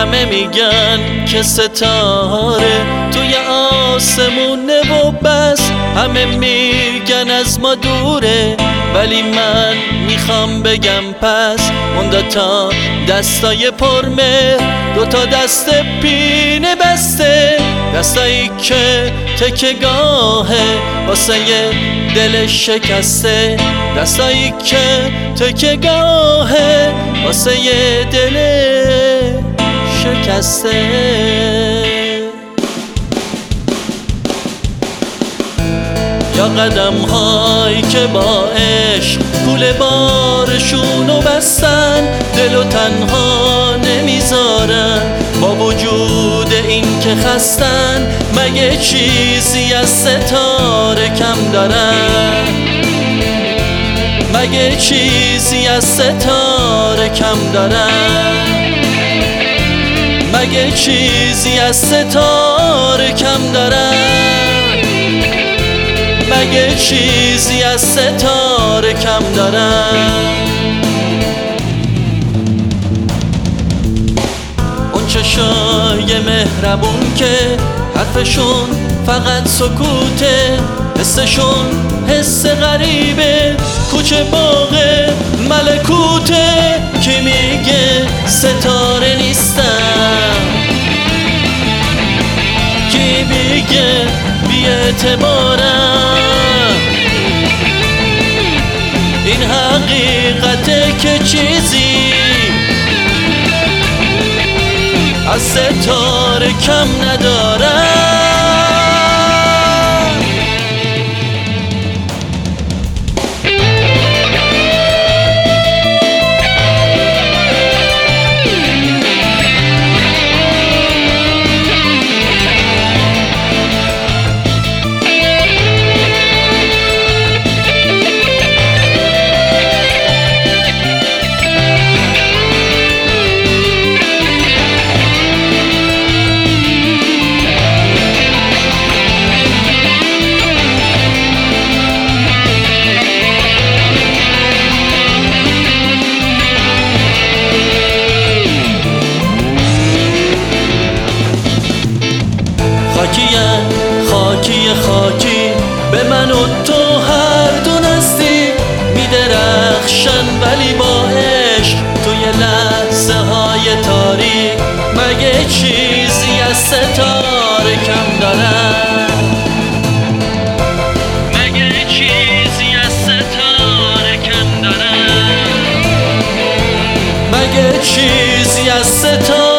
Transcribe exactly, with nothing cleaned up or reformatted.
همه میگن که ستاره توی آسمونه و بس، همه میگن از ما دوره، ولی من میخوام بگم پس اون دوتا دستای پرمهر، دوتا دست پینه بسته، دستایی که تکیه‌گاهه واسه دل شکسته، دستایی که تکیه‌گاهه واسه دل شکسته. یا قدم هایی که با عشق پول بارشونو بستن، دلو تنها نمیذارن با وجود این که خستن، مگه چیزی از ستاره کم دارن؟ مگه چیزی از ستاره کم دارن؟ مگه چیزی از ستاره کم دارن؟ مگه چیزی از ستاره کم دارن؟ اون چشای مهربون که حرفشون فقط سکوته، حسشون حس غریبه، کوچه باغ ملکوته، کی میگه ستاره نیستم؟ کی میگه بی‌اعتبارم؟ این حقیقته که چیزی از ستاره کم ندارم. خاکی خاکی به من و تو هر دو نستی میدرخشن، ولی با عشق توی لحظه های تاریک، مگه چیزی از ستاره کم دارن؟ مگه چیزی از ستاره کم دارن؟ مگه چیزی از ستاره